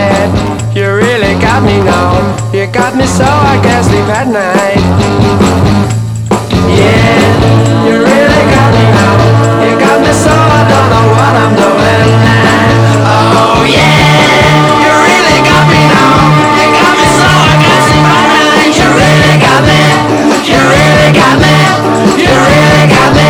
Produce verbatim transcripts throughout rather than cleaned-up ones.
bed. You really got me now. You got me so I can't sleep at night. Yeah, you really got me now. You got me so I don't know what I'm doing. Oh yeah, you really got me now. You got me so I can't sleep at night. You really got me. You really got me. You really got me.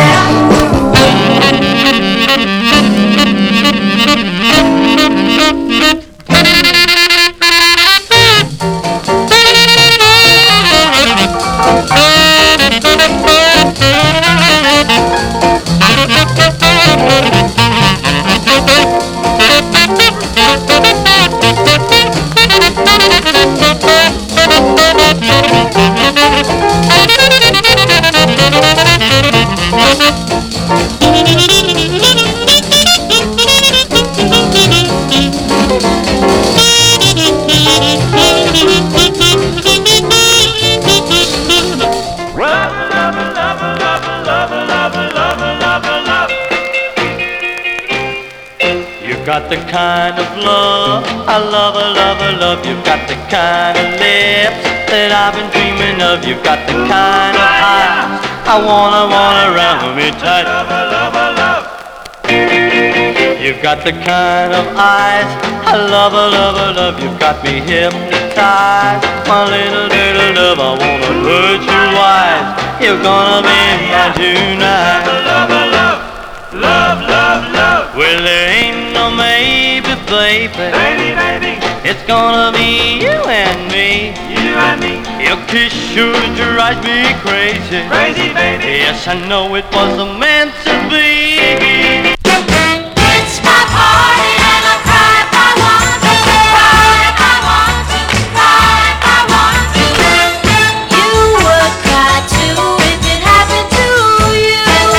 Got the kind of love I love, I love, I love. You've got the kind of lips that I've been dreaming of. You've got the kind of eyes I wanna, wanna round me tight. Love, I love, I love. You've got the kind of eyes I love, I love, I love. You've got me hypnotized, my little, little love. I wanna put you wise. You're gonna be mine tonight. Love, I love, love, love, love. Well, there ain't no maybe, baby. Baby, baby. It's gonna be you and me. You and me. Your kiss sure drives me crazy. Crazy, baby. Yes, I know it was meant to be. It's my party and I cry if I want to. Cry if I want to. Cry if I want to. You would cry too if it happened to you.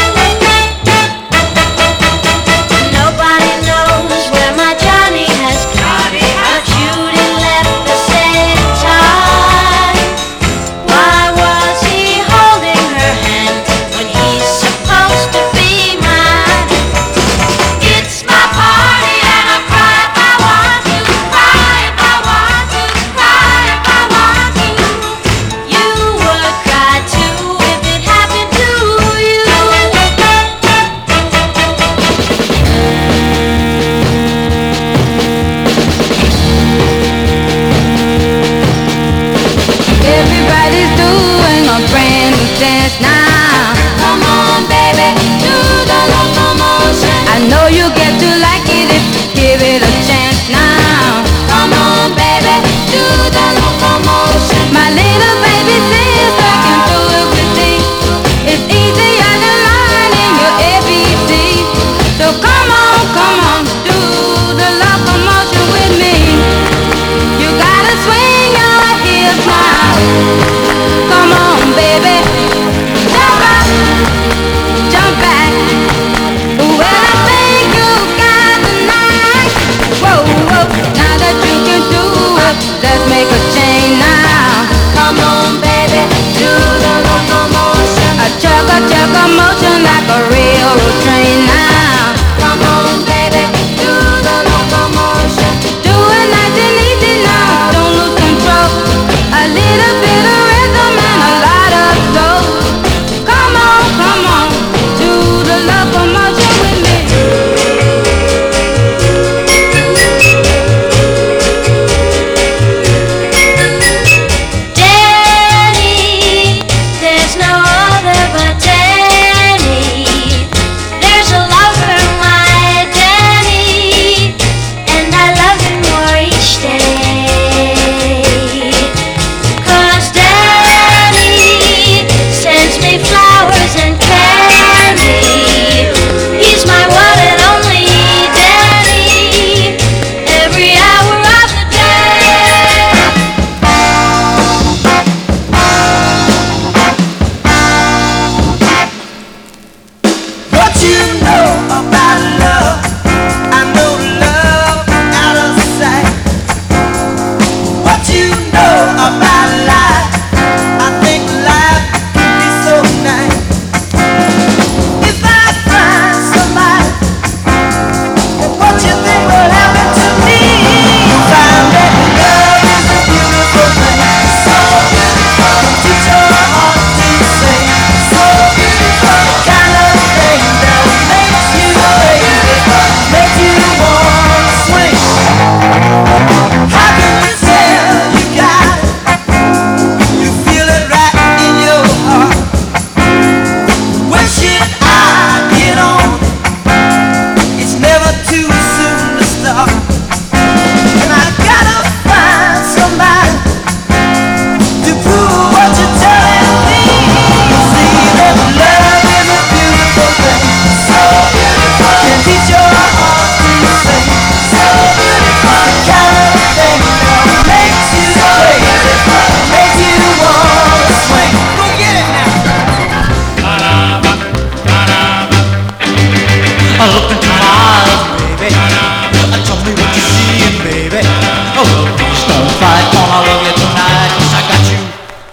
Nobody knows where my Johnny has gone, but Judy left the same time. Why was he holding her hand when he's supposed to be mine?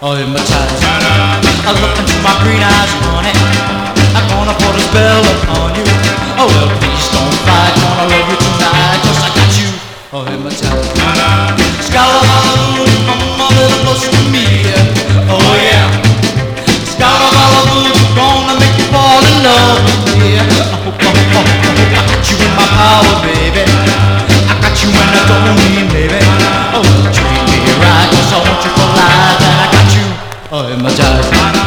oh, hypnotized. I look into my green eyes, honey, I'm gonna put a spell upon you. Oh, well, please don't fight, gonna love you tonight, just I got you, oh, hypnotized. Scalaboo, come a little closer to me, oh yeah. Scalaboo, gonna make you fall in love, yeah. Oh, oh, oh, oh, I got you in my power, baby. I got you when I don't need, baby. Oh, well, treat me right, cause I want you for life, and I got you, oh, hypnotized.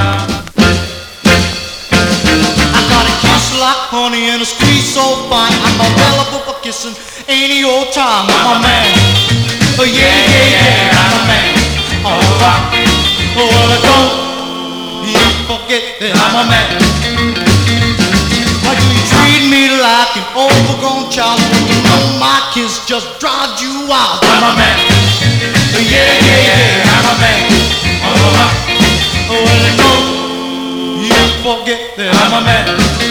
I got a kiss like honey and a squeeze so fine. I'm available for kissing any old time. I'm a man, oh yeah, yeah, yeah, I'm a man. Oh, oh, well, don't you forget that I'm a man. Why do you treat me like an overgrown child when you know my kiss just drives you wild? I'm a man, oh yeah, yeah, yeah, I'm a man. Oh, oh, well, don't you forget that I'm a man.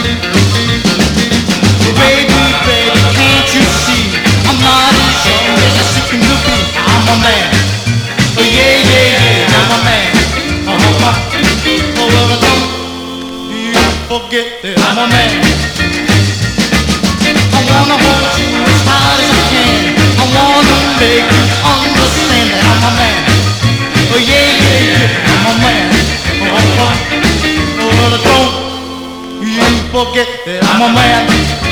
Baby, baby, can't you see I'm not as young as I seem to be? I'm a man, oh yeah, yeah, yeah, I'm a man. Oh, oh, oh, well, don't you forget that I'm a man. I wanna hold you as hard as I can. I wanna make you understand that I'm a man. Oh yeah, yeah, yeah, I'm a man. Oh, oh, oh, well, don't you forget that I'm a man.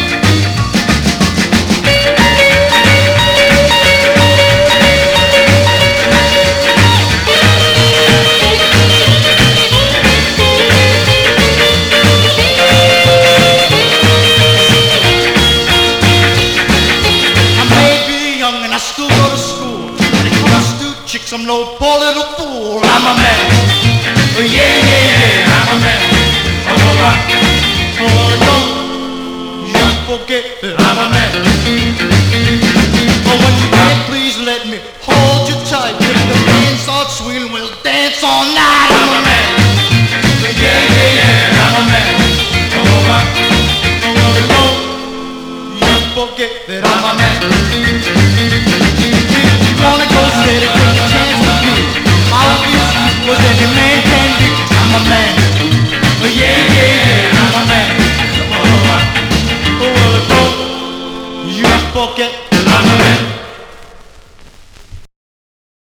Chicks, I'm no poor little fool. I'm a man. Oh yeah, yeah, yeah, I'm a man. Oh, oh, oh, oh, don't you forget that I'm a man. Oh, when you can, please let me hold you tight. If the band starts swinging, we'll dance all night. I'm a man. Oh yeah, yeah, yeah, I'm a man. Oh, oh, oh, oh, don't you forget that I'm a man.